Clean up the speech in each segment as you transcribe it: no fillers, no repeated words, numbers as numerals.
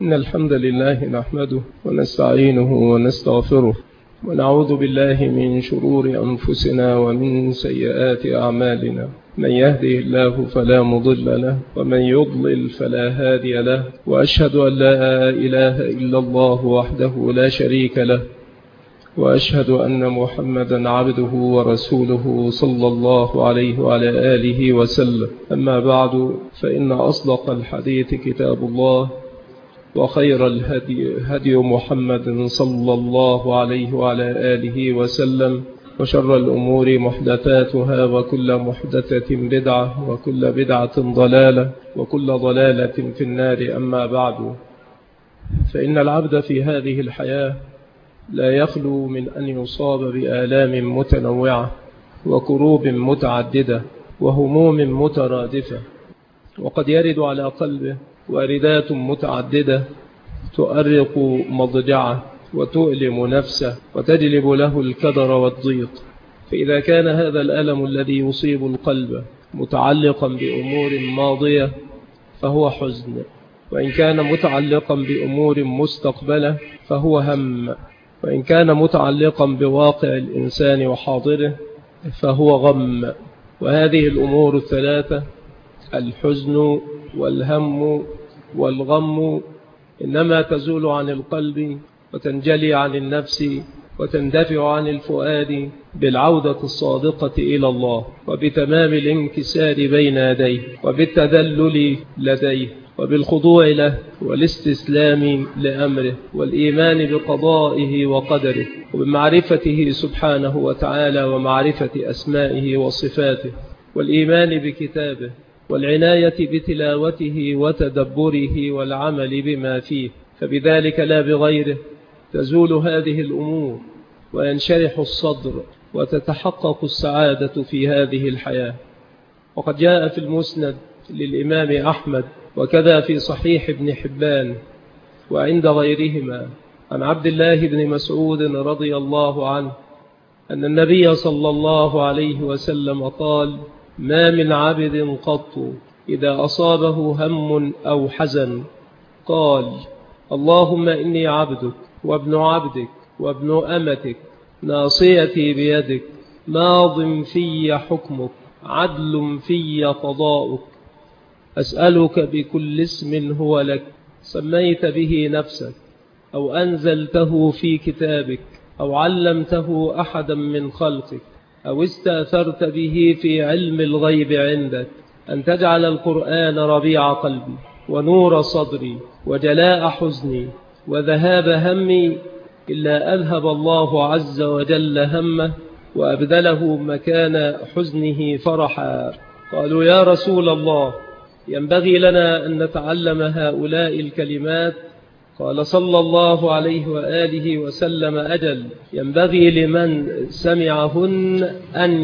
إن الحمد لله نحمده ونستعينه ونستغفره ونعوذ بالله من شرور أنفسنا ومن سيئات أعمالنا. من يهده الله فلا مضل له ومن يضلل فلا هادي له، وأشهد أن لا إله إلا الله وحده لا شريك له، وأشهد أن محمدا عبده ورسوله صلى الله عليه وعلى آله وسلم. أما بعد، فإن أصدق الحديث كتاب الله، وخير الهدي هدي محمد صلى الله عليه وعلى آله وسلم، وشر الأمور محدثاتها، وكل محدثة بدعة، وكل بدعة ضلالة، وكل ضلالة في النار. أما بعد، فإن العبد في هذه الحياة لا يخلو من أن يصاب بآلام متنوعة وكروب متعددة وهموم مترادفة، وقد يرد على قلبه واردات متعددة تؤرق مضجعه وتؤلم نفسه وتجلب له الكدر والضيق. فإذا كان هذا الألم الذي يصيب القلب متعلقا بأمور ماضية فهو حزن، وإن كان متعلقا بأمور مستقبلة فهو هم، وإن كان متعلقا بواقع الإنسان وحاضره فهو غم. وهذه الأمور الثلاثة، الحزن والهم والغم، إنما تزول عن القلب وتنجلي عن النفس وتندفع عن الفؤاد بالعودة الصادقة إلى الله، وبتمام الانكسار بين يديه، وبالتذلل لديه، وبالخضوع له، والاستسلام لأمره، والإيمان بقضائه وقدره، وبمعرفته سبحانه وتعالى، ومعرفة أسمائه وصفاته، والإيمان بكتابه، والعناية بتلاوته وتدبره والعمل بما فيه. فبذلك لا بغيره تزول هذه الأمور، وينشرح الصدر، وتتحقق السعادة في هذه الحياة. وقد جاء في المسند للإمام أحمد، وكذا في صحيح ابن حبان وعند غيرهما، عن عبد الله بن مسعود رضي الله عنه أن النبي صلى الله عليه وسلم قال: ما من عبد قط إذا أصابه هم أو حزن قال: اللهم إني عبدك وابن عبدك وابن أمتك، ناصيتي بيدك، ماض في حكمك، عدل في قضاؤك، أسألك بكل اسم هو لك سميت به نفسك، أو أنزلته في كتابك، أو علمته أحدا من خلقك، أو استأثرت به في علم الغيب عندك، أن تجعل القرآن ربيع قلبي ونور صدري وجلاء حزني وذهاب همي، إلا أذهب الله عز وجل همه وأبدله مكان حزنه فرحا. قالوا: يا رسول الله، ينبغي لنا أن نتعلم هؤلاء الكلمات؟ قال صلى الله عليه وآله وسلم: أجل، ينبغي لمن سمعهن أن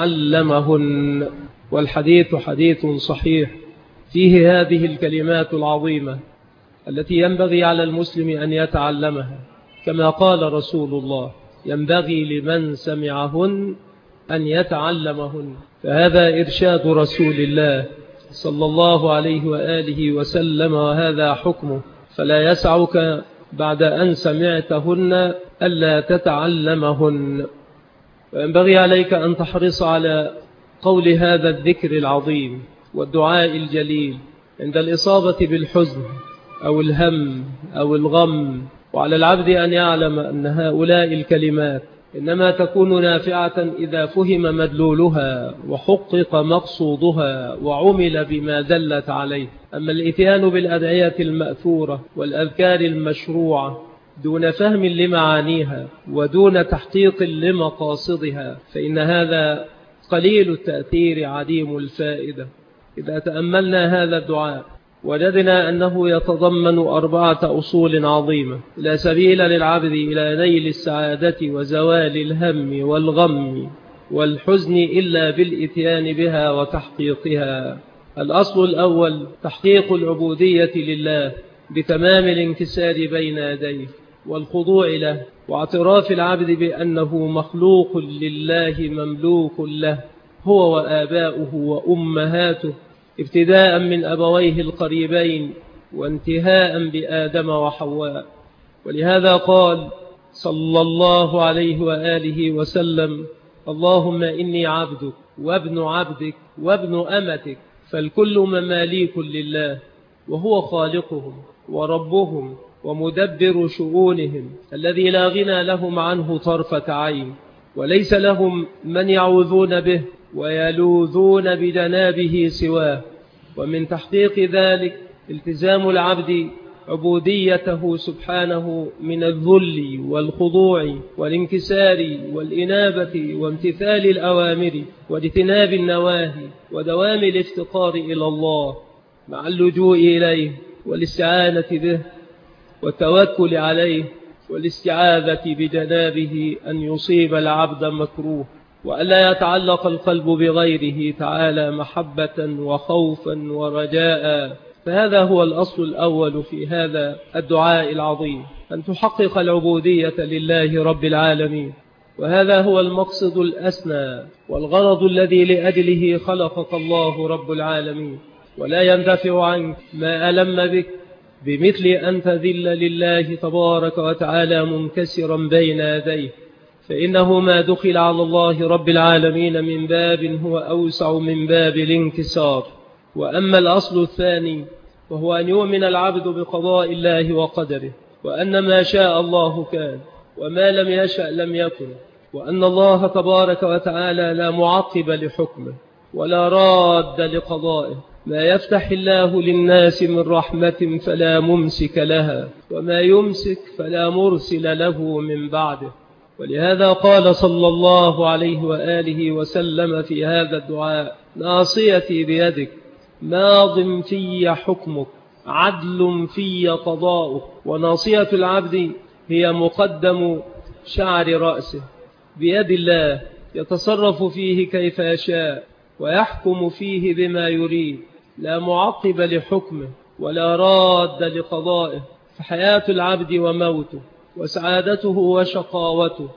يتعلمهن. والحديث حديث صحيح فيه هذه الكلمات العظيمة التي ينبغي على المسلم أن يتعلمها، كما قال رسول الله: ينبغي لمن سمعهن أن يتعلمهن. فهذا إرشاد رسول الله صلى الله عليه وآله وسلم، وهذا حكمه. فلا يسعك بعد أن سمعتهن ألا تتعلمهن. وينبغي عليك أن تحرص على قول هذا الذكر العظيم والدعاء الجليل عند الإصابة بالحزن أو الهم أو الغم. وعلى العبد أن يعلم أن هؤلاء الكلمات إنما تكون نافعة إذا فهم مدلولها وحقق مقصودها وعمل بما دلت عليه. أما الإتيان بالأدعية المأثورة والأذكار المشروعة دون فهم لمعانيها ودون تحقيق لمقاصدها فإن هذا قليل التأثير عديم الفائدة. إذا تأملنا هذا الدعاء وجدنا أنه يتضمن 4 أصول عظيمة لا سبيل للعبد إلى نيل السعادة وزوال الهم والغم والحزن إلا بالإتيان بها وتحقيقها. الأصل الأول: تحقيق العبودية لله بتمام الانكسار بين يديه والخضوع له، واعتراف العبد بأنه مخلوق لله مملوك له، هو وآباؤه وأمهاته، ابتداء من أبويه القريبين وانتهاء بآدم وحواء. ولهذا قال صلى الله عليه وآله وسلم: اللهم إني عبدك وابن عبدك وابن أمتك، فالكل مماليك لله، وهو خالقهم وربهم ومدبر شؤونهم، الذي لا غنى لهم عنه طرفة عين، وليس لهم من يعوذون به ويلوذون بجنابه سواه. ومن تحقيق ذلك التزام العبد عبوديته سبحانه من الذل والخضوع والانكسار والإنابة وامتثال الأوامر واجتناب النواهي ودوام الافتقار إلى الله مع اللجوء إليه والاستعانة به والتوكل عليه والاستعاذة بجنابه أن يصيب العبد مكروه، وألا يتعلق القلب بغيره تعالى محبة وخوفا ورجاء. فهذا هو الأصل الأول في هذا الدعاء العظيم، أن تحقق العبودية لله رب العالمين. وهذا هو المقصد الأسنى والغرض الذي لأجله خلقك الله رب العالمين. ولا يندفع عنك ما ألم بك بمثل أن تذل لله تبارك وتعالى منكسرا بين يديه، فإنه ما دخل على الله رب العالمين من باب هو أوسع من باب الانكسار. وأما الأصل الثاني وهو أن يؤمن العبد بقضاء الله وقدره، وأن ما شاء الله كان وما لم يشأ لم يكن، وأن الله تبارك وتعالى لا معقب لحكمه ولا راد لقضائه. ما يفتح الله للناس من رحمة فلا ممسك لها، وما يمسك فلا مرسل له من بعده. ولهذا قال صلى الله عليه وآله وسلم في هذا الدعاء: ناصيتي بيدك، ماض في حكمك، عدل في قضاؤك. وناصية العبد هي مقدم شعر رأسه، بيد الله يتصرف فيه كيف يشاء ويحكم فيه بما يريد، لا معقب لحكمه ولا راد لقضائه. فحياة العبد وموته وسعادته وشقاوته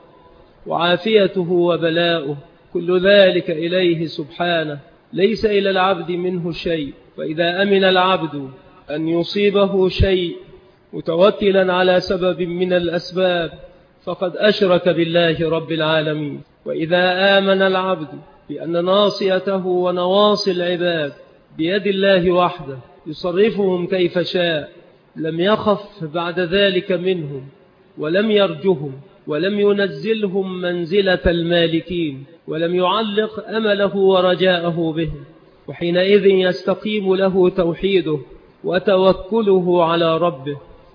وعافيته وبلاؤه كل ذلك إليه سبحانه، ليس إلى العبد منه شيء. فإذا أمن العبد أن يصيبه شيء متوكلا على سبب من الأسباب فقد أشرك بالله رب العالمين. وإذا آمن العبد بأن ناصيته ونواصي العباد بيد الله وحده يصرفهم كيف شاء، لم يخف بعد ذلك منهم ولم يرجهم ولم ينزلهم منزلة المالكين ولم يعلق أمله ورجاءه بهم، وحينئذ يستقيم له توحيده وتوكله على ربه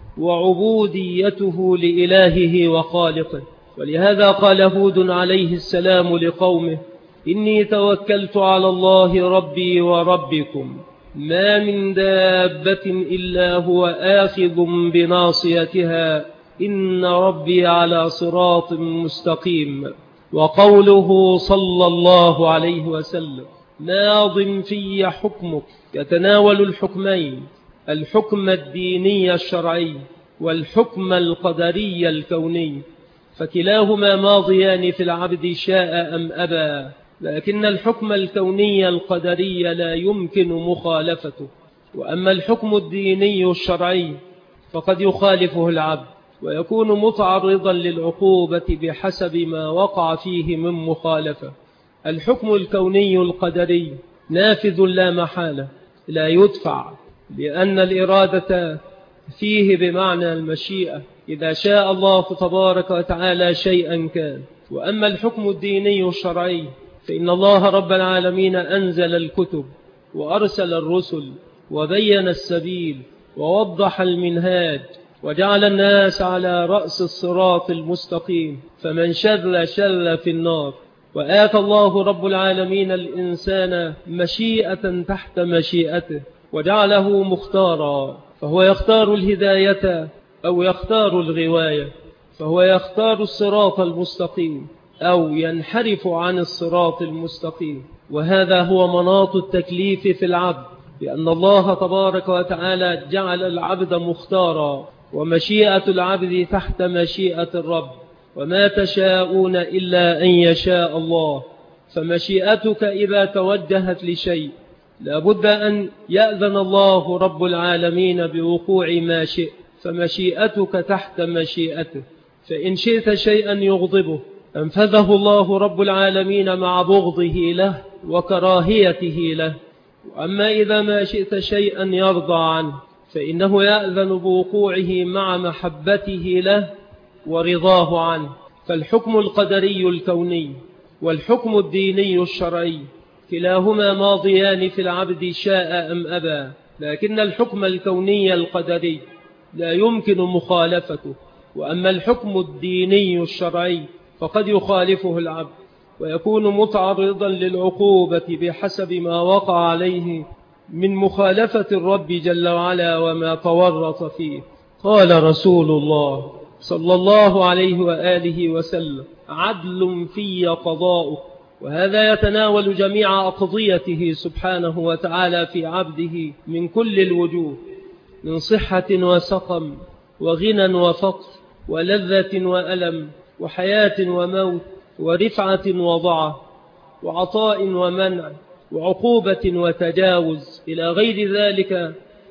وعبوديته لإلهه وخالقه. ولهذا قال هود عليه السلام لقومه: إني توكلت على الله ربي وربكم، ما من دابة إلا هو آخذ بناصيتها، إن ربي على صراط مستقيم. وقوله صلى الله عليه وسلم: ماض في حكمك، يتناول الحكمين: الحكم الديني الشرعي والحكم القدري الكوني، فكلاهما ماضيان في العبد شاء أم أبى. لكن الحكم الكوني القدري لا يمكن مخالفته، وأما الحكم الديني الشرعي فقد يخالفه العبد ويكون متعرضا للعقوبة بحسب ما وقع فيه من مخالفة. الحكم الكوني القدري نافذ لا محالة، لا يدفع، لأن الإرادة فيه بمعنى المشيئة، إذا شاء الله تبارك وتعالى شيئا كان. وأما الحكم الديني الشرعي فإن الله رب العالمين أنزل الكتب وأرسل الرسل وبين السبيل ووضح المنهاج وجعل الناس على رأس الصراط المستقيم، فمن شل في النار. وآتى الله رب العالمين الإنسان مشيئة تحت مشيئته وجعله مختارا، فهو يختار الهداية أو يختار الغواية، فهو يختار الصراط المستقيم أو ينحرف عن الصراط المستقيم. وهذا هو مناط التكليف في العبد، لأن الله تبارك وتعالى جعل العبد مختارا، ومشيئة العبد تحت مشيئة الرب، وما تشاءون إلا أن يشاء الله. فمشيئتك إذا توجهت لشيء لابد أن يأذن الله رب العالمين بوقوع ما شئ، فمشيئتك تحت مشيئته، فإن شئت شيئا يغضبه أنفذه الله رب العالمين مع بغضه له وكراهيته له. وأما إذا ما شئت شيئا يرضى عنه فإنه يأذن بوقوعه مع محبته له ورضاه عنه. فالحكم القدري الكوني والحكم الديني الشرعي كلاهما ماضيان في العبد شاء أم أبى، لكن الحكم الكوني القدري لا يمكن مخالفته، وأما الحكم الديني الشرعي فقد يخالفه العبد ويكون متعرضا للعقوبة بحسب ما وقع عليه من مخالفة الرب جل وعلا وما تورط فيه. قال رسول الله صلى الله عليه وآله وسلم: عدل في قضاؤه. وهذا يتناول جميع أقضيته سبحانه وتعالى في عبده من كل الوجوه، من صحة وسقم وغنى وفقر ولذة وألم وحياة وموت ورفعة وضعة وعطاء ومنع وعقوبة وتجاوز إلى غير ذلك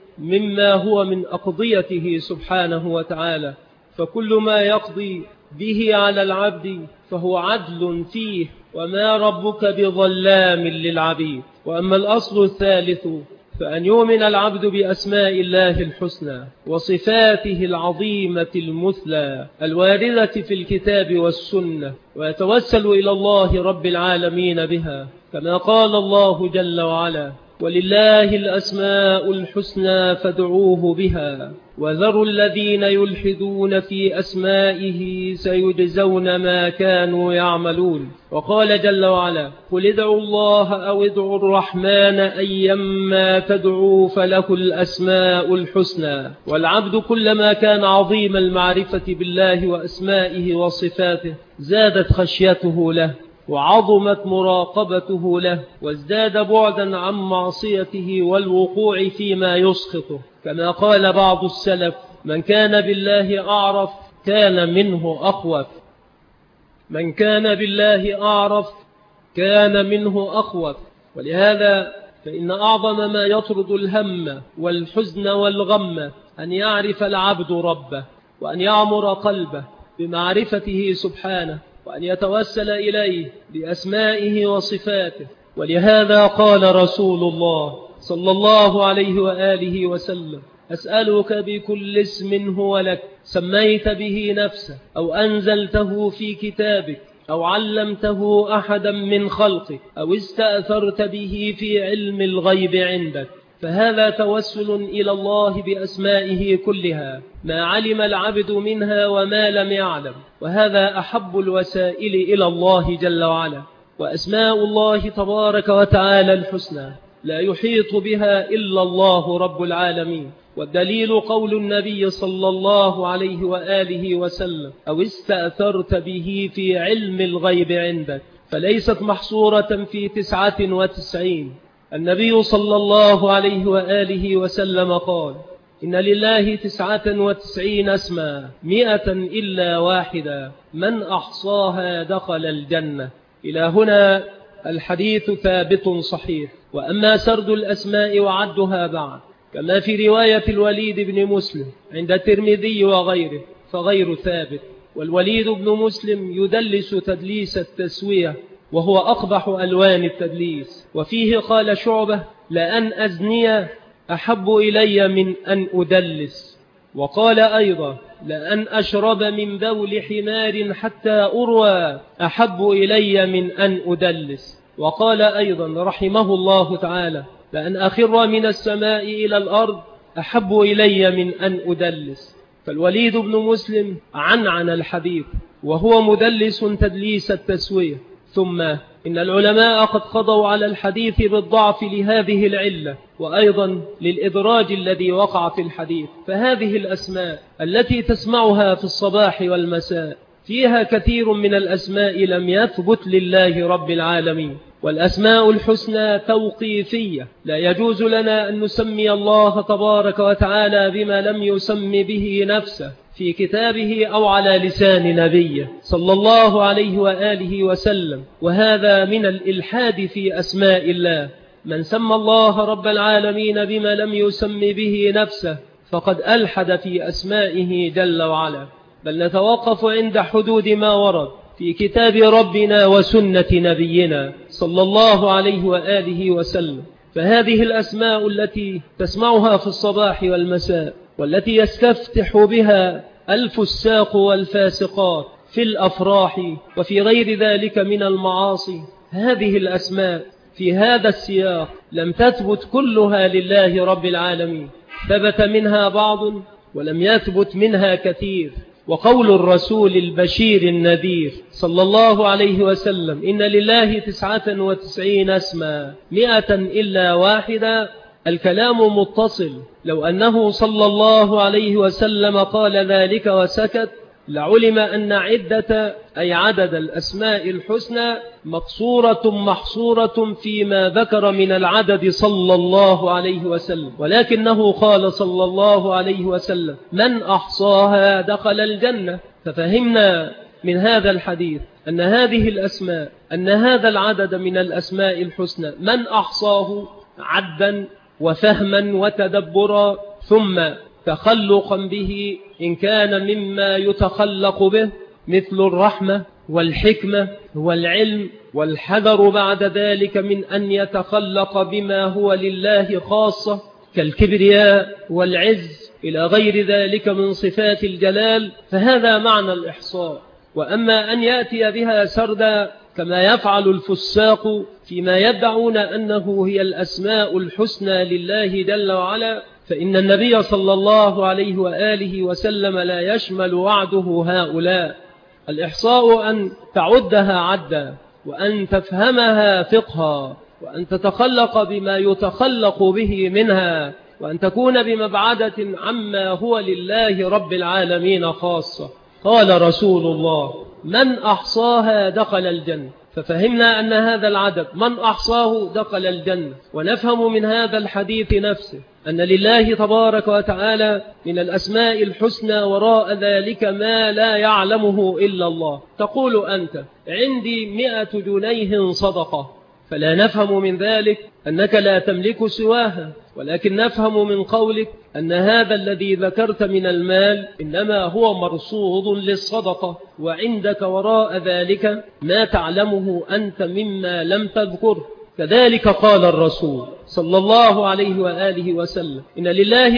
مما هو من أقضيته سبحانه وتعالى. فكل ما يقضي به على العبد فهو عدل فيه، وما ربك بظلام للعبيد. وأما الأصل الثالث فأن يؤمن العبد بأسماء الله الحسنى وصفاته العظيمة المثلى الواردة في الكتاب والسنة، ويتوسل إلى الله رب العالمين بها، كما قال الله جل وعلا: ولله الأسماء الحسنى فادعوه بها وذروا الذين يلحدون في أسمائه سيجزون ما كانوا يعملون. وقال جل وعلا: قل ادعوا الله أو ادعوا الرحمن أيما تدعوا فله الأسماء الحسنى. والعبد كلما كان عظيم المعرفة بالله وأسمائه وصفاته زادت خشيته له وعظمت مراقبته له، وازداد بعدا عن معصيته والوقوع فيما يسخطه، كما قال بعض السلف: من كان بالله أعرف كان منه أخوف. من كان بالله أعرف كان منه أخوف. ولهذا فإن أعظم ما يطرد الهم والحزن والغم أن يعرف العبد ربه، وأن يعمر قلبه بمعرفته سبحانه، وأن يتوسل إليه بأسمائه وصفاته. ولهذا قال رسول الله صلى الله عليه وآله وسلم: أسألك بكل اسم هو لك سميت به نفسك أو أنزلته في كتابك أو علمته أحدا من خلقك أو استأثرت به في علم الغيب عندك. فهذا توسل إلى الله بأسمائه كلها، ما علم العبد منها وما لم يعلم، وهذا أحب الوسائل إلى الله جل وعلا. وأسماء الله تبارك وتعالى الحسنى لا يحيط بها إلا الله رب العالمين. والدليل قول النبي صلى الله عليه وآله وسلم: أو استأثرت به في علم الغيب عندك، فليست محصورة في 99. النبي صلى الله عليه وآله وسلم قال: إن لله 99 اسما 100 إلا واحدا من أحصاها دخل الجنة. إلى هنا الحديث ثابت صحيح. وأما سرد الأسماء وعدها بعد كما في رواية الوليد بن مسلم عند الترمذي وغيره فغير ثابت. والوليد بن مسلم يدلس تدليس التسوية، وهو أقبح ألوان التدليس. وفيه قال شعبة: لأن أزني أحب إلي من أن أدلس. وقال أيضا: لأن أشرب من بول حمار حتى أروى أحب إلي من أن أدلس. وقال أيضا رحمه الله تعالى: لأن أخر من السماء إلى الأرض أحب إلي من أن أدلس. فالوليد بن مسلم عنعن الحديث وهو مدلس تدليس التسوية. ثم إن العلماء قد قضوا على الحديث بالضعف لهذه العلة، وأيضا للإدراج الذي وقع في الحديث. فهذه الأسماء التي تسمعها في الصباح والمساء فيها كثير من الأسماء لم يثبت لله رب العالمين. والأسماء الحسنى توقيفية، لا يجوز لنا أن نسمي الله تبارك وتعالى بما لم يسم به نفسه في كتابه أو على لسان نبيه صلى الله عليه وآله وسلم، وهذا من الإلحاد في أسماء الله. من سمى الله رب العالمين بما لم يسم به نفسه فقد ألحد في أسمائه جل وعلا. بل نتوقف عند حدود ما ورد في كتاب ربنا وسنة نبينا صلى الله عليه وآله وسلم. فهذه الأسماء التي تسمعها في الصباح والمساء والتي يستفتح بها الفساق والفاسقات في الأفراح وفي غير ذلك من المعاصي، هذه الأسماء في هذا السياق لم تثبت كلها لله رب العالمين، ثبت منها بعض ولم يثبت منها كثير. وقول الرسول البشير النذير صلى الله عليه وسلم إن لله 99 اسما 100 إلا واحدا، الكلام متصل. لو أنه صلى الله عليه وسلم قال ذلك وسكت لعلم أن عدة أي عدد الأسماء الحسنى مقصورة محصورة فيما ذكر من العدد صلى الله عليه وسلم، ولكنه قال صلى الله عليه وسلم من أحصاها دخل الجنة. ففهمنا من هذا الحديث أن هذه الأسماء، أن هذا العدد من الأسماء الحسنى من أحصاه عدا وفهما وتدبرا ثم تخلقا به إن كان مما يتخلق به مثل الرحمة والحكمة والعلم، والحذر بعد ذلك من أن يتخلق بما هو لله خاصة كالكبرياء والعز إلى غير ذلك من صفات الجلال، فهذا معنى الإحصاء. وأما أن يأتي بها سردا كما يفعل الفساق فيما يدعون أنه هي الأسماء الحسنى لله جل وعلا، فإن النبي صلى الله عليه وآله وسلم لا يشمل وعده هؤلاء. الإحصاء أن تعدها عدا، وأن تفهمها فقها، وأن تتخلق بما يتخلق به منها، وأن تكون بمبعدة عما هو لله رب العالمين خاصة. قال رسول الله من أحصاها دخل الجنة، ففهمنا أن هذا العدد من أحصاه دخل الجنة. ونفهم من هذا الحديث نفسه أن لله تبارك وتعالى من الأسماء الحسنى وراء ذلك ما لا يعلمه إلا الله. تقول أنت عندي 100 جنيه صدقة، فلا نفهم من ذلك أنك لا تملك سواها، ولكن نفهم من قولك أن هذا الذي ذكرت من المال إنما هو مرصود للصدقة، وعندك وراء ذلك ما تعلمه أنت مما لم تذكر. كذلك قال الرسول صلى الله عليه وآله وسلم إن لله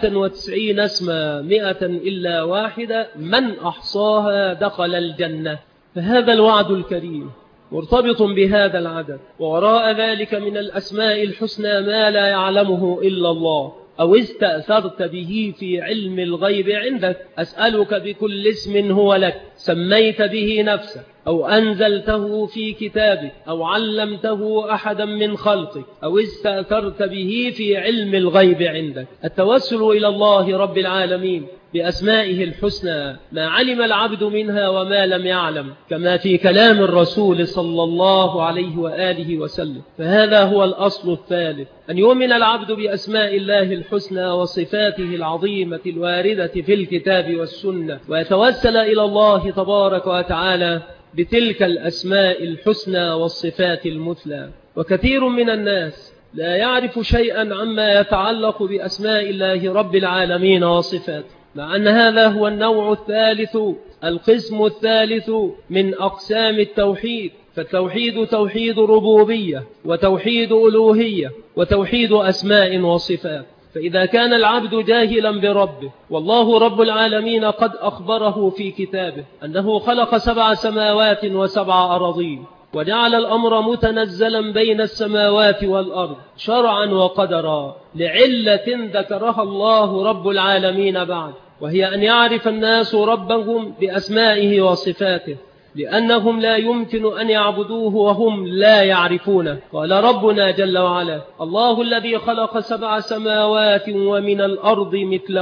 99 اسما 100 إلا واحدة من أحصاها دخل الجنة. فهذا الوعد الكريم مرتبط بهذا العدد، ووراء ذلك من الأسماء الحسنى ما لا يعلمه إلا الله أو استأثرت به في علم الغيب عندك. أسألك بكل اسم هو لك سميت به نفسك أو أنزلته في كتابك أو علمته أحدا من خلقك أو استأثرت به في علم الغيب عندك. التوسل إلى الله رب العالمين بأسمائه الحسنى ما علم العبد منها وما لم يعلم، كما في كلام الرسول صلى الله عليه وآله وسلم. فهذا هو الأصل الثالث، أن يؤمن العبد بأسماء الله الحسنى وصفاته العظيمة الواردة في الكتاب والسنة، ويتوسل إلى الله تبارك وتعالى بتلك الأسماء الحسنى والصفات المثلى. وكثير من الناس لا يعرف شيئا عما يتعلق بأسماء الله رب العالمين وصفاته، مع أن هذا هو النوع الثالث، القسم الثالث من أقسام التوحيد. فالتوحيد توحيد ربوبية وتوحيد ألوهية وتوحيد أسماء وصفات. فإذا كان العبد جاهلا بربه، والله رب العالمين قد أخبره في كتابه أنه خلق 7 سماوات و7 أراضين، وجعل الأمر متنزلا بين السماوات والأرض شرعا وقدرا لعلة ذكرها الله رب العالمين بعد، وهي أن يعرف الناس ربهم بأسمائه وصفاته، لأنهم لا يمكن أن يعبدوه وهم لا يعرفونه. قال ربنا جل وعلا الله الذي خلق 7 سماوات ومن الأرض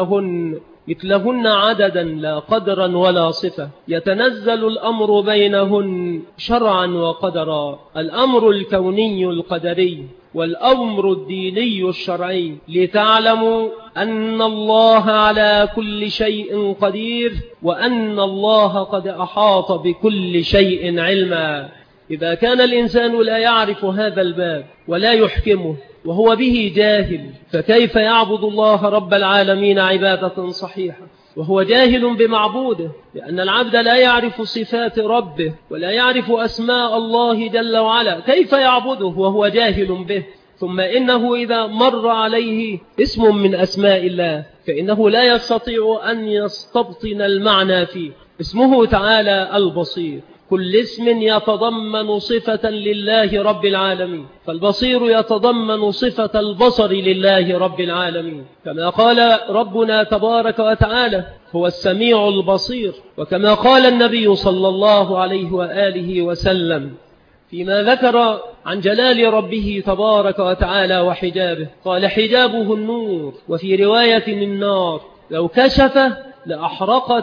مثلهن عددا لا قدرا ولا صفة، يتنزل الأمر بينهن شرعا وقدرا، الأمر الكوني القدري والأمر الديني الشرعي، لتعلموا أن الله على كل شيء قدير وأن الله قد أحاط بكل شيء علما. إذا كان الإنسان لا يعرف هذا الباب ولا يحكمه وهو به جاهل، فكيف يعبد الله رب العالمين عبادة صحيحة وهو جاهل بمعبوده؟ لأن العبد لا يعرف صفات ربه ولا يعرف أسماء الله جل وعلا، كيف يعبده وهو جاهل به؟ ثم إنه إذا مر عليه اسم من أسماء الله فإنه لا يستطيع أن يستبطن المعنى فيه. اسمه تعالى البصير، كل اسم يتضمن صفة لله رب العالمين، فالبصير يتضمن صفة البصر لله رب العالمين، كما قال ربنا تبارك وتعالى هو السميع البصير، وكما قال النبي صلى الله عليه وآله وسلم فيما ذكر عن جلال ربه تبارك وتعالى وحجابه، قال حجابه النور، وفي رواية النار لو كشفه لأحرقت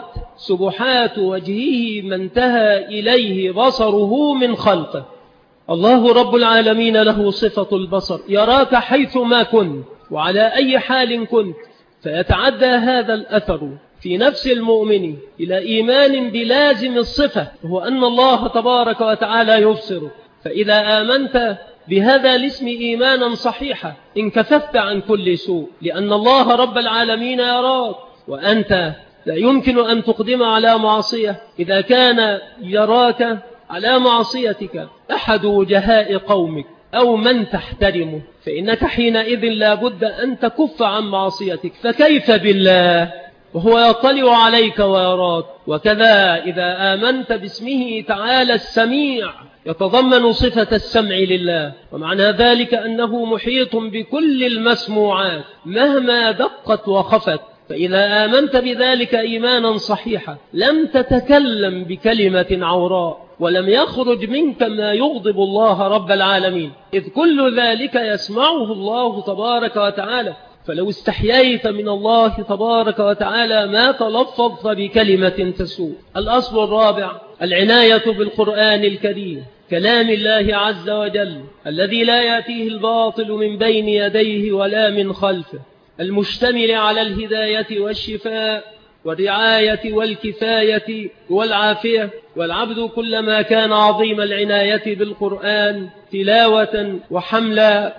سبحات وجهه ما انتهى إليه بصره من خلقه. الله رب العالمين له صفة البصر، يراك حيث ما كنت وعلى أي حال كنت، فيتعدى هذا الأثر في نفس المؤمن إلى إيمان بلازم الصفة، وهو أن الله تبارك وتعالى يبصر. فإذا آمنت بهذا الاسم إيمانا صحيحا انكففت عن كل سوء، لأن الله رب العالمين يراك، وأنت لا يمكن أن تقدم على معصية إذا كان يراك على معصيتك أحد وجهاء قومك أو من تحترمه، فإنك حينئذ لا بد أن تكف عن معصيتك، فكيف بالله وهو يطلع عليك ويراك؟ وكذا إذا آمنت باسمه تعالى السميع يتضمن صفة السمع لله، ومعنى ذلك أنه محيط بكل المسموعات مهما دقت وخفت. فإذا آمنت بذلك إيمانا صحيحا لم تتكلم بكلمة عوراء ولم يخرج منك ما يغضب الله رب العالمين، إذ كل ذلك يسمعه الله تبارك وتعالى. فلو استحييت من الله تبارك وتعالى ما تلفظت بكلمة تسوء. الأصل الرابع العناية بالقرآن الكريم، كلام الله عز وجل الذي لا يأتيه الباطل من بين يديه ولا من خلفه، المشتمل على الهداية والشفاء والرعاية والكفاية والعافية. والعبد كلما كان عظيم العناية بالقرآن تلاوة وحملا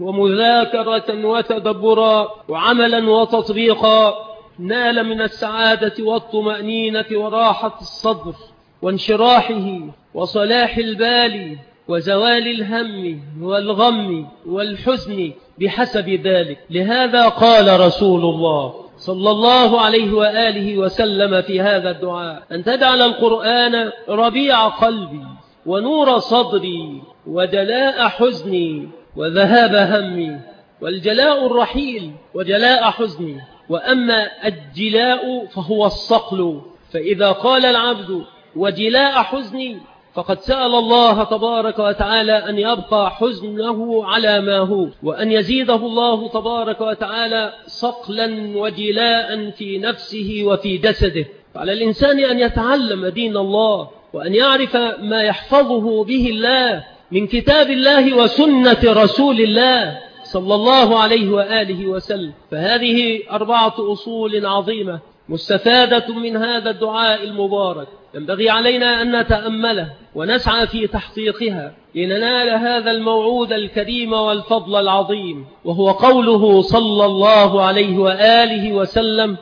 ومذاكرة وتدبرا وعملا وتطبيقا نال من السعادة والطمأنينة وراحة الصدر وانشراحه وصلاح البال وزوال الهم والغم والحزن بحسب ذلك. لهذا قال رسول الله صلى الله عليه وآله وسلم في هذا الدعاء: أن تجعل القرآن ربيع قلبي ونور صدري وجلاء حزني وذهاب همي. والجلاء الرحيل وجلاء حزني، وأما الجلاء فهو الصقل. فإذا قال العبد وجلاء حزني فقد سأل الله تبارك وتعالى أن يبقى حزنه على ما هو، وأن يزيده الله تبارك وتعالى صقلا وجلاء في نفسه وفي جسده. فعلى الإنسان أن يتعلم دين الله وأن يعرف ما يحفظه به الله من كتاب الله وسنة رسول الله صلى الله عليه وآله وسلم. فهذه 4 أصول عظيمة مستفادة من هذا الدعاء المبارك، ينبغي علينا أن نتأمله ونسعى في تحقيقها لننال هذا الموعود الكريم والفضل العظيم، وهو قوله صلى الله عليه وآله وسلم: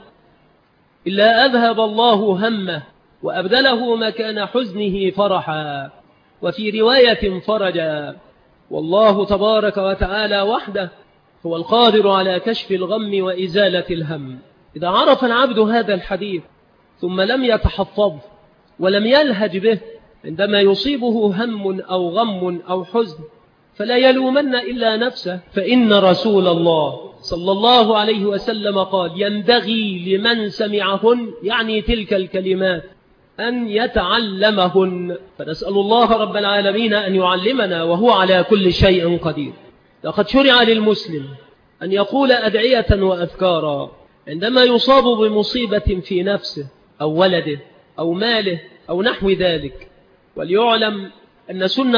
إلا أذهب الله همه وأبدله مكان حزنه فرحا، وفي رواية فرجا. والله تبارك وتعالى وحده هو القادر على كشف الغم وإزالة الهم. إذا عرف العبد هذا الحديث ثم لم يتحفظه ولم يلهج به عندما يصيبه هم أو غم أو حزن فلا يلومن إلا نفسه، فإن رسول الله صلى الله عليه وسلم قال: ينبغي لمن سمعهن، يعني تلك الكلمات، أن يتعلمهن. فنسأل الله رب العالمين أن يعلمنا وهو على كل شيء قدير. لقد شرع للمسلم أن يقول أدعية وأذكارا عندما يصاب بمصيبة في نفسه أو ولده أو ماله أو نحو ذلك. وليعلم أن سنة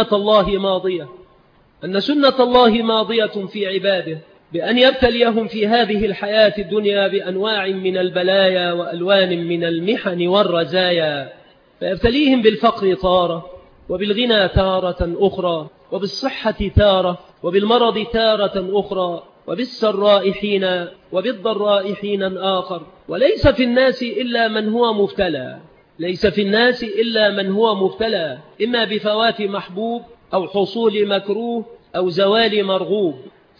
الله ماضية في عباده بأن يبتليهم في هذه الحياة الدنيا بأنواع من البلايا وألوان من المحن والرزايا، فيبتليهم بالفقر طارة، وبالغنى تارة أخرى، وبالصحة تارة، وبالمرض تارة أخرى، وبالسراء حينا، وبالضراء حينا آخر. وليس في الناس إلا من هو مبتلى، ليس في الناس إلا من هو مبتلى، إما بفوات محبوب أو حصول مكروه أو زوال مرغوب.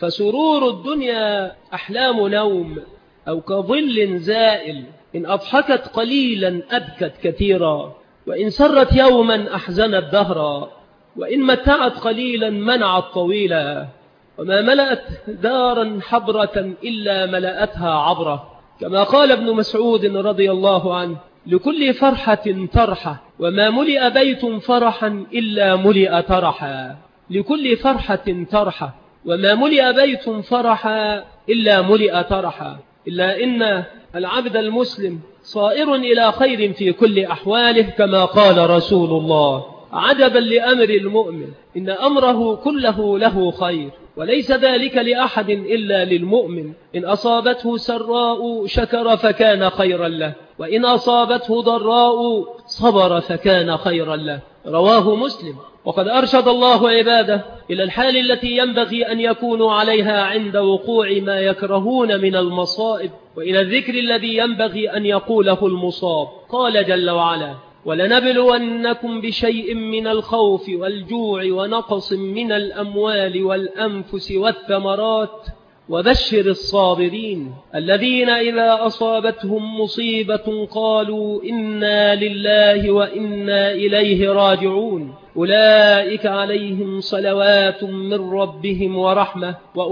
فسرور الدنيا أحلام نوم، أو كظل زائل، إن أضحكت قليلا أبكت كثيرا، وإن سرت يوما أحزنت دهرا، وإن متعت قليلا منعت طويلا، وما ملأت دارا حبرة إلا ملأتها عبرة. كما قال ابن مسعود رضي الله عنه: لكل فرحة ترحة، وما ملئ بيت فرحا إلا ملئ ترحا. لكل فرحة ترحة، وما ملئ بيت فرحا إلا ملئ ترحا. إلا إن العبد المسلم صائر إلى خير في كل أحواله، كما قال رسول الله: عجبا لأمر المؤمن، إن أمره كله له خير، وليس ذلك لأحد إلا للمؤمن. إن أصابته سراء شكر فكان خيرا له، وإن أصابته ضراء صبر فكان خيرا له. رواه مسلم. وقد أرشد الله عباده إلى الحال التي ينبغي أن يكونوا عليها عند وقوع ما يكرهون من المصائب، وإلى الذكر الذي ينبغي أن يقوله المصاب. قال جل وعلا: ولنبلونكم بشيء من الخوف والجوع ونقص من الأموال والأنفس والثمرات وبشر الصابرين الذين إذا أصابتهم مصيبة قالوا إنا لله وإنا إليه راجعون أولئك عليهم صلوات من ربهم ورحمة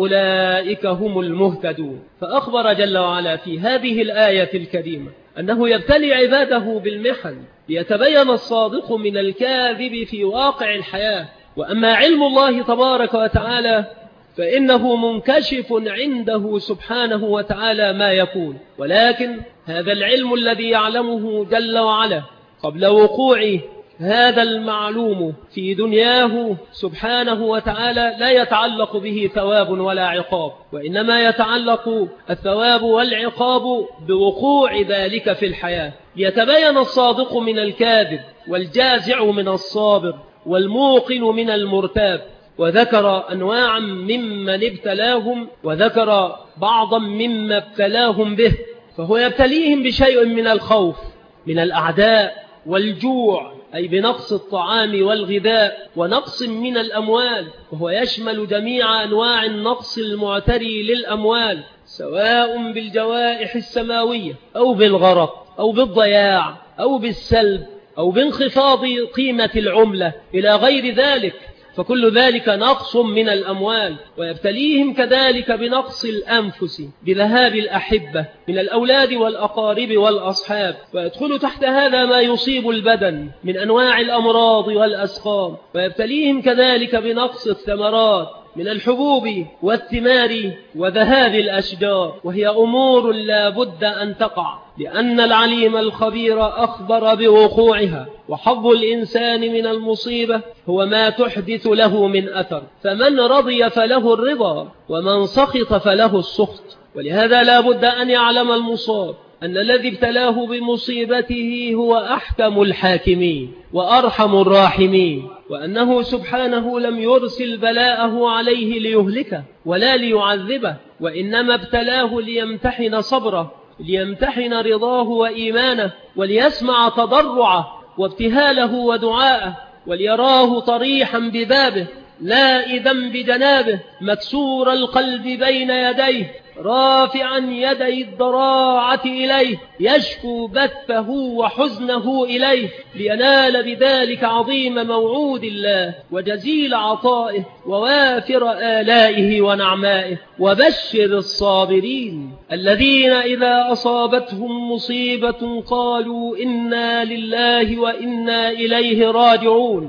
وأولئك هم المهتدون. فأخبر جل وعلا في هذه الآية الكريمة أنه يبتلي عباده بالمحن ليتبين الصادق من الكاذب في واقع الحياة. وأما علم الله تبارك وتعالى فإنه منكشف عنده سبحانه وتعالى ما يكون، ولكن هذا العلم الذي يعلمه جل وعلا قبل وقوع هذا المعلوم في دنياه سبحانه وتعالى لا يتعلق به ثواب ولا عقاب، وإنما يتعلق الثواب والعقاب بوقوع ذلك في الحياة، ليتبين الصادق من الكاذب والجازع من الصابر والموقن من المرتاب. وذكر أنواعا ممن ابتلاهم، وذكر بعضا مما ابتلاهم به. فهو يبتليهم بشيء من الخوف من الأعداء، والجوع أي بنقص الطعام والغذاء، ونقص من الأموال، وهو يشمل جميع أنواع النقص المعتري للأموال، سواء بالجوائح السماوية أو بالغرق أو بالضياع أو بالسلب أو بانخفاض قيمة العملة إلى غير ذلك، فكل ذلك نقص من الأموال. ويبتليهم كذلك بنقص الأنفس، بذهاب الأحبة من الأولاد والأقارب والأصحاب، ويدخل تحت هذا ما يصيب البدن من أنواع الأمراض والأسقام. ويبتليهم كذلك بنقص الثمرات من الحبوب والثمار وذهاب الأشجار، وهي أمور لا بد أن تقع، لأن العليم الخبير أخبر بوقوعها. وحظ الإنسان من المصيبة هو ما تحدث له من أثر، فمن رضي فله الرضا، ومن سخط فله السخط. ولهذا لا بد أن يعلم المصاب أن الذي ابتلاه بمصيبته هو أحكم الحاكمين وأرحم الراحمين، وأنه سبحانه لم يرسل بلاءه عليه ليهلكه ولا ليعذبه، وإنما ابتلاه ليمتحن صبره، ليمتحن رضاه وإيمانه، وليسمع تضرعه وابتهاله ودعاءه، وليراه طريحا ببابه لائذا بجنابه، مكسور القلب بين يديه، رافعا يدي الضراعة إليه، يشكو بثه وحزنه إليه، لينال بذلك عظيم موعود الله وجزيل عطائه ووافر آلائه ونعمائه. وبشر الصابرين الذين إذا أصابتهم مصيبة قالوا إنا لله وإنا إليه راجعون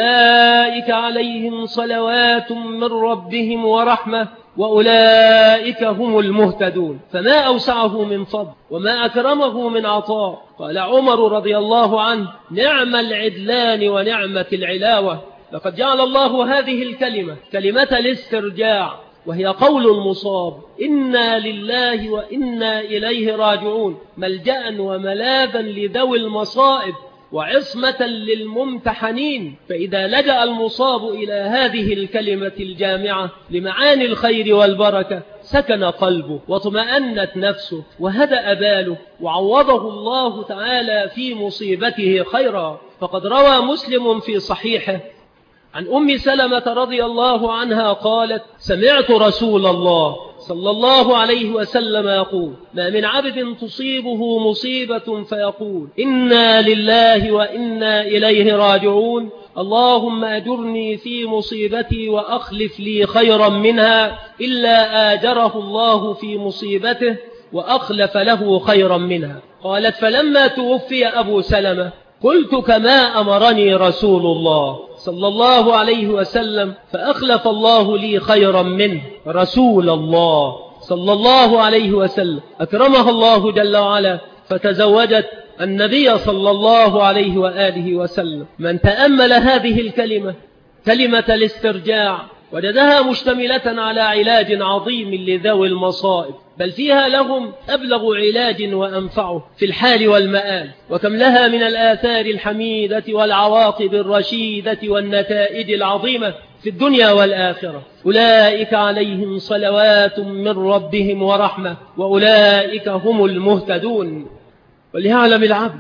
أولئك عليهم صلوات من ربهم ورحمة وأولئك هم المهتدون. فما أوسعه من فضل وما أكرمه من عطاء. قال عمر رضي الله عنه: نعم العدلان ونعمة العلاوة. لقد جعل الله هذه الكلمة كلمة الاسترجاع، وهي قول المصاب: إنا لله وإنا إليه راجعون، ملجأ وملاذا لذوي المصائب وعصمة للممتحنين. فإذا لجأ المصاب إلى هذه الكلمة الجامعة لمعاني الخير والبركة سكن قلبه وطمأنت نفسه وهدأ باله وعوضه الله تعالى في مصيبته خيرا. فقد روى مسلم في صحيحه عن أم سلمة رضي الله عنها قالت: سمعت رسول الله صلى الله عليه وسلم يقول: ما من عبد تصيبه مصيبة فيقول إنا لله وإنا إليه راجعون، اللهم أجرني في مصيبتي وأخلف لي خيرا منها، إلا آجره الله في مصيبته وأخلف له خيرا منها. قالت: فلما توفي أبو سلمة قلت كما أمرني رسول الله صلى الله عليه وسلم، فأخلف الله لي خيرا منه. رسول الله صلى الله عليه وسلم أكرمها الله جل وعلا فتزوجت النبي صلى الله عليه وآله وسلم. من تأمل هذه الكلمة، كلمة الاسترجاع، وجدها مشتملة على علاج عظيم لذوي المصائب، بل فيها لهم أبلغ علاج وأنفعه في الحال والمآل. وكم لها من الآثار الحميدة والعواقب الرشيدة والنتائج العظيمة في الدنيا والآخرة. أولئك عليهم صلوات من ربهم ورحمة وأولئك هم المهتدون. وليعلم العبد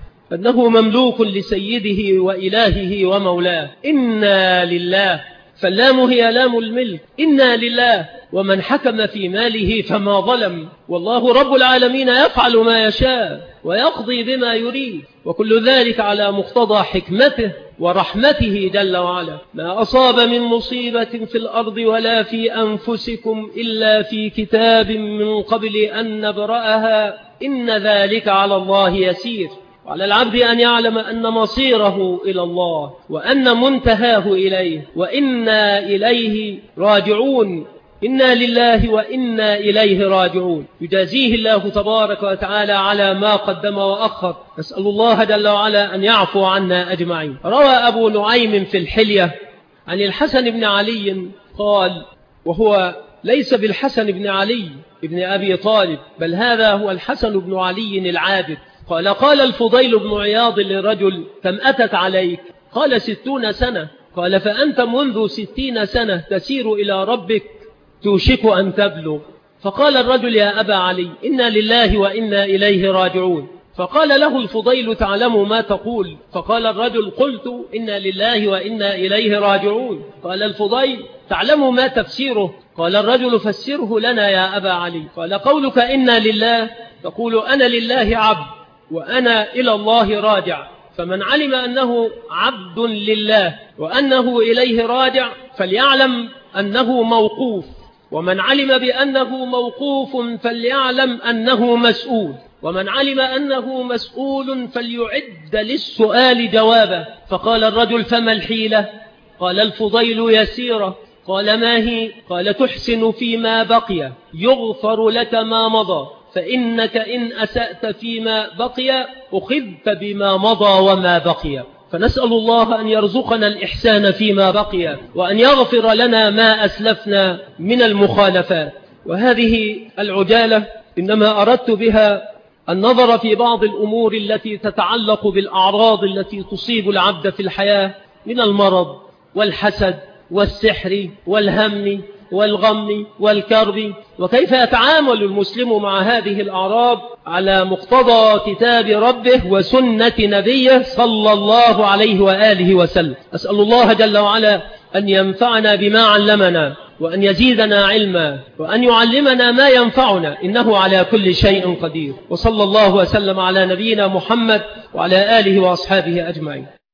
أنه مملوك لسيده وإلهه ومولاه. إنا لله، فاللام هي لام الملك، إنا لله. ومن حكم في ماله فما ظلم، والله رب العالمين يفعل ما يشاء ويقضي بما يريد، وكل ذلك على مقتضى حكمته ورحمته جل وعلا. ما أصاب من مصيبة في الأرض ولا في أنفسكم إلا في كتاب من قبل أن نبرأها إن ذلك على الله يسير. وعلى العبد أن يعلم أن مصيره إلى الله وأن منتهاه إليه وإنا إليه راجعون. إنا لله وإنا إليه راجعون. يجازيه الله تبارك وتعالى على ما قدم وأخر. نسأل الله جل وعلا أن يعفو عنا أجمعين. روى أبو نعيم في الحلية عن الحسن بن علي قال، وهو ليس بالحسن بن علي ابن أبي طالب، بل هذا هو الحسن بن علي العابد، قال: قال الفضيل بن عياض للرجل: كم أتت عليك؟ قال: 60 سنة. قال: فأنت منذ 60 سنة تسير إلى ربك توشك أن تبلغ. فقال الرجل: يا أبا علي، إنا لله وإنا إليه راجعون. فقال له الفضيل: تعلم ما تقول؟ فقال الرجل: قلت إنا لله وإنا إليه راجعون. قال الفضيل: تعلم ما تفسيره؟ قال الرجل: فسره لنا يا أبا علي. قال: قولك إنا لله تقول أنا لله عبد وأنا إلى الله راجع، فمن علم أنه عبد لله وأنه إليه راجع فليعلم أنه موقوف، ومن علم بأنه موقوف فليعلم أنه مسؤول، ومن علم أنه مسؤول فليعد للسؤال جوابا. فقال الرجل: فما الحيلة؟ قال الفضيل: يسيرة. قال: ما هي؟ قال: تحسن فيما بقي يغفر لك ما مضى، فإنك إن أسأت فيما بقي أخذت بما مضى وما بقي. فنسأل الله أن يرزقنا الإحسان فيما بقي، وأن يغفر لنا ما أسلفنا من المخالفات. وهذه العجالة إنما أردت بها النظر في بعض الأمور التي تتعلق بالأعراض التي تصيب العبد في الحياة من المرض والحسد والسحر والهم والغم والكرب، وكيف يتعامل المسلم مع هذه الأعراض على مقتضى كتاب ربه وسنة نبيه صلى الله عليه وآله وسلم. أسأل الله جل وعلا أن ينفعنا بما علمنا، وأن يزيدنا علما، وأن يعلمنا ما ينفعنا، إنه على كل شيء قدير. وصلى الله وسلم على نبينا محمد وعلى آله وأصحابه أجمعين.